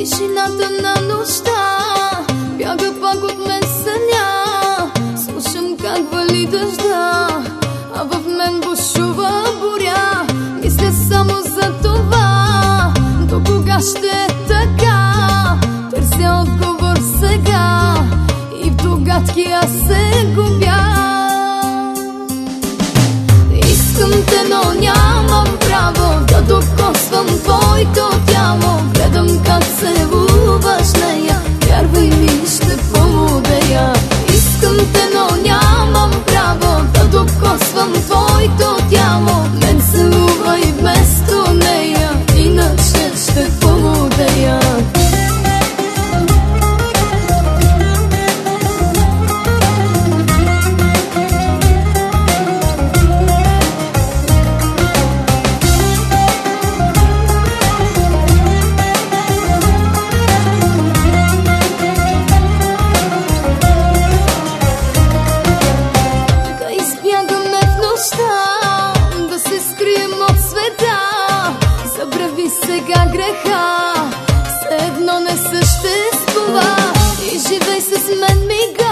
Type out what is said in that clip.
Тишината на нощта бяга пак от мен съня. Слушам как вали дъжда, а в мен бушува буря. Мисля само за това, до кога ще е така. Търся отговор сега и в догадки аз се губя. Искам те, но нямам право да докосвам твоето тяло. Гледам как се луваш нея, вярвай ми, ще полудея. Искам те, но нямам право да докосвам твоето тяло. Мен се лува и вместо нея, иначе ще полудея. Да се скрием от света, забрави сега греха, все едно не съществува и живей с мен мига.